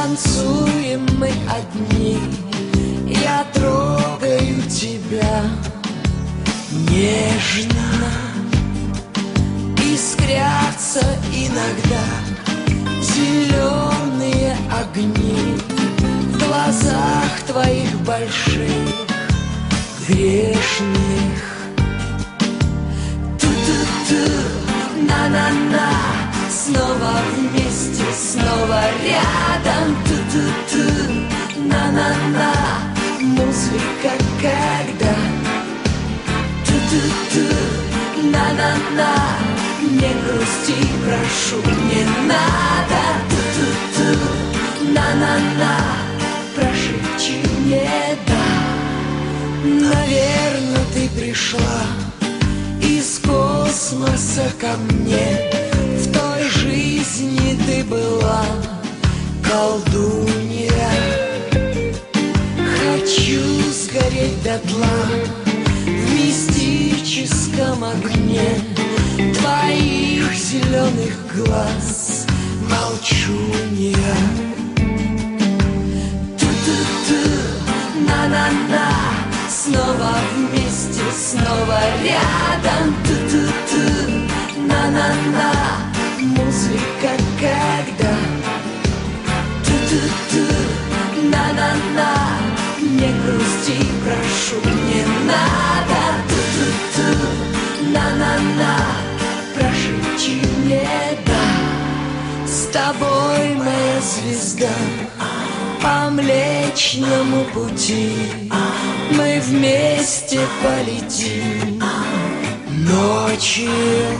танцуем мы одни, я трогаю тебя нежно. Искрятся иногда зеленые огни в глазах твоих больших, грешных. Ту-ту-ту, на-на-на, снова вместе, снова рядом. Ту-ту-ту, на-на-на, музыка когда. Ту-ту-ту, на-на-на, не грусти, прошу, не надо. Ту-ту-ту, на-на-на, прошепчи мне да. Наверно, ты пришла из космоса ко мне. В той жизни ты была колдунья. Хочу сгореть дотла в мистическом огне твоих зеленых глаз, молчунья. Ту-ту-ту, на-на-на, снова вместе, снова рядом. Ту-ту-ту, на-на-на, музыка когда. Ту-ту-ту, на-на-на, не грусти, прошу, не надо. Ту-ту-ту, на-на-на, прошепчи мне да. С тобой, моя звезда, по Млечному пути мы вместе полетим. Ночью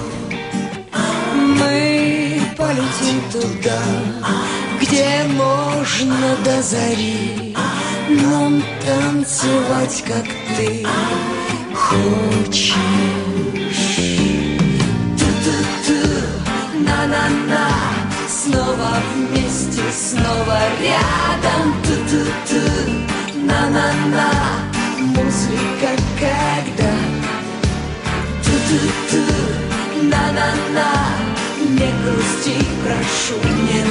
мы полетим туда, где можно до зари нам танцевать, как ты хочешь. Ту-ту-ту, на-на-на, снова вместе, снова рядом. Ту-ту-ту, на-на-на, музыка когда. Ту-ту-ту, на-на-на, не грусти, прошу, не